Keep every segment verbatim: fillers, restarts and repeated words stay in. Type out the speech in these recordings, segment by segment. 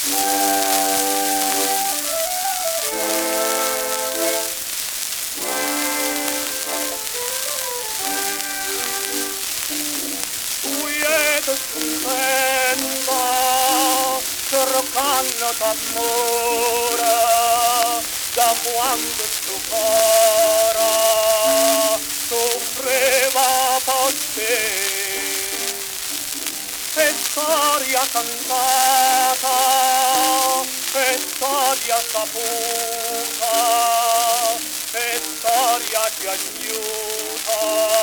stupenda, cercando d'amore, da quando sto cara soffriva per te. E storia cantata, e storia saputa, e storia piaciuta,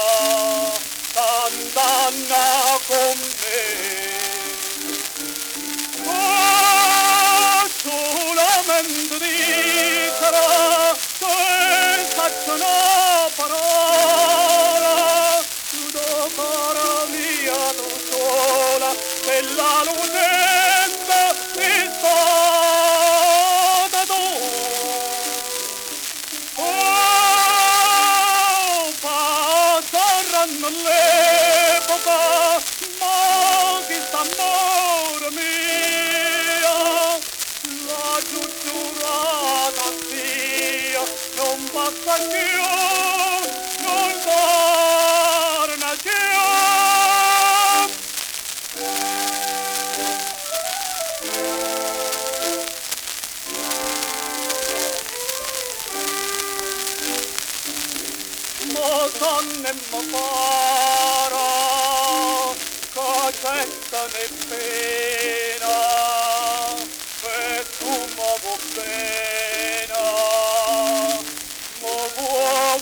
t'andanna con me. Oh, solamente dicono, senza una parola, tu da cara mia, tu sola, e la lucetta è stata tu. Oh, passeranno l'epoca, ma questo amore mio, la giurata zia, non passa più, non torna più. Mo sonno e mo para, cosetta né pena, e tu mo vuoi bene, mo vuoi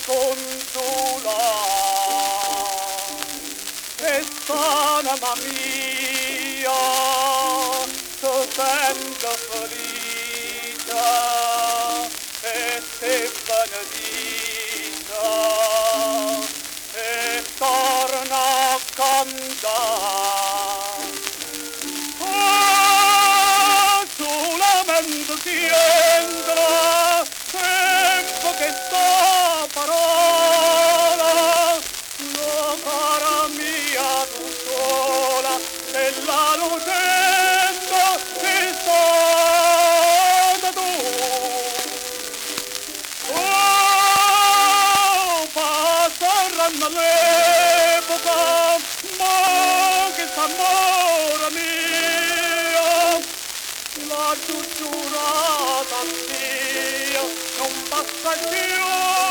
consolare. E s'anima mia, tu sento felice, e te benedica, e torna a cantare. Oh, solamente si entra, sempre che sta parola, la cara mia tu sola, e la lucetta che sta da tu. Oh, passeranno l'epoca, ma che s'amore mio, la giurata zia, non passa più.